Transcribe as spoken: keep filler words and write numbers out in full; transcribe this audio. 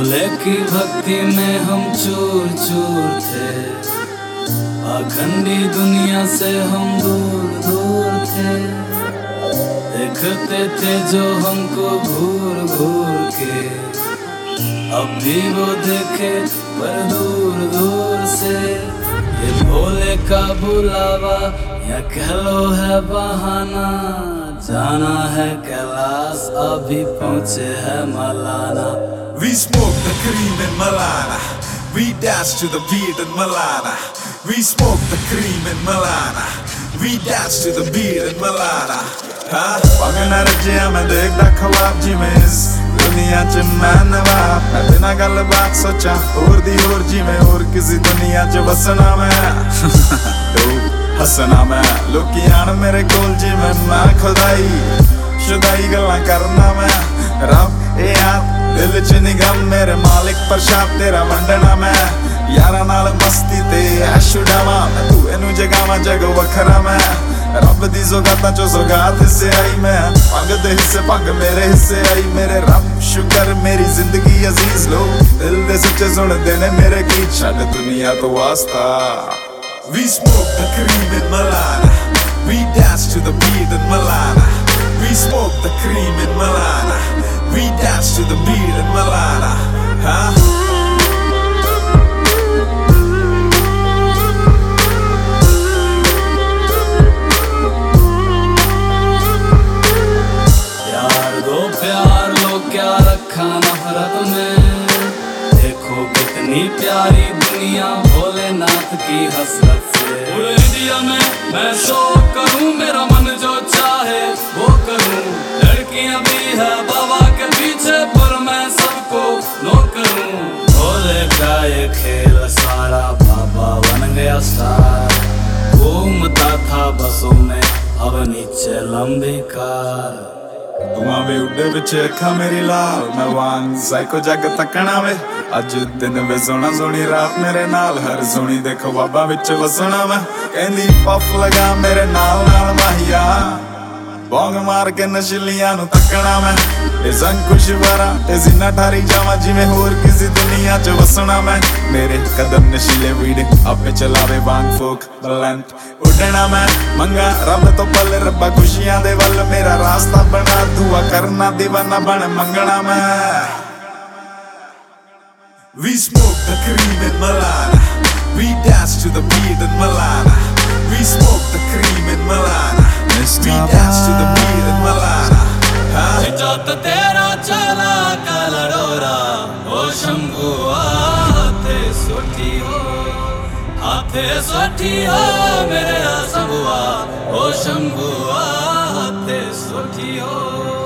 भोले की भक्ति में हम चूर चूर थे, अखंडी दुनिया से हम दूर दूर थे। देखते थे जो हमको घूर घूर के, अब भी वो देखे पर दूर दूर से। ये भोले का बुलावा या कह लो है बहाना, जाना है कैलाश अभी पहुँचे है Malana. We smoke the cream in Malana, we dance to the beat in Malana. We smoke the cream in Malana, we dance to the beat in Malana. हाँ पगना रजिया मैं देखदा ख्वाब जिवें इस दुनिया च मैं नवाब। मैं बिना गल बात सोचा होर दी होर जिवें होर किसी दुनिया च बसना मैं। हसना मैं लोकी आन मेरे कोल जिवें मैं खुदाई शुदाई गल्लां करना मैं। रब ए यार दिल च निगम मेरे मालिक प्रशाद तेरा वंडना मैं। यारा नाल मस्ती ते ऐश उड़ावां मैं, तू एनू जगावां जग वखरा मैं। रब दी सौगातां चो सौगात हिस्से आई मैं, पंग दे हिस्से पंग मेरे हिस्से आई। मेरे रब शुक्र मेरी जिंदगी अजीज लो, दिल दे सच्चे सुनदे ने मेरे गीत छड्ड दुनिया तो वास्ता। We smoke the cream in Malana, we dance to the beat in Malana. We smoke the cream in Malana, we dance to the beat in Malana. Huh? प्यार दो प्यार लो क्या रखा नफरत में, देखो कितनी प्यारी दुनिया भोलेनाथ की हसरत से। पूरे इंडिया में मैं शो करूं, मेरा मन जो चाहे वो करूं। लड़कियां भी है बाबा के पीछे पर मैं सबको नो करूं। भोले का ये खेल सारा बाबा बन गया स्टार, घूमता था बसों में अब नीचे लंबी कार। धुआं वे उड्डे विच अखा मेरी लाल, मैं वांग साइको जग तकना वे। अज दिन वे सोना सोनी रात मेरे नाल, हर सोनी दे ख्वाबां विच वसना मैं। कहंदी पफ लगा मेरे नाल नाल माहिया, बौंग मार के नशीलियां नू तकना मैं। ए संकुश वारा ते जिन्ना ठारी जावां जिवें होर किसी दुनिया च वसना मैं। मेरे कदम नशीले वीड आपे चलावे वांग फोक बलंत उड़ना मैं। मंगा रब तो पल रब्बा खुशियां दे वल, मेरा रास्ता बना दुआ करना दीवाना बन मंगना मैं। We smoke the cream in Malana, we dance to the beat in Malana. We smoke the cream in Malana, we dance to the beat in Malana. जत तेरा चला कलडोरा ओ शंभू हाथे सोठी हो, हाथे सोठी हो मेरे शंभुआ ओ शंभू हाथे सोठी हो।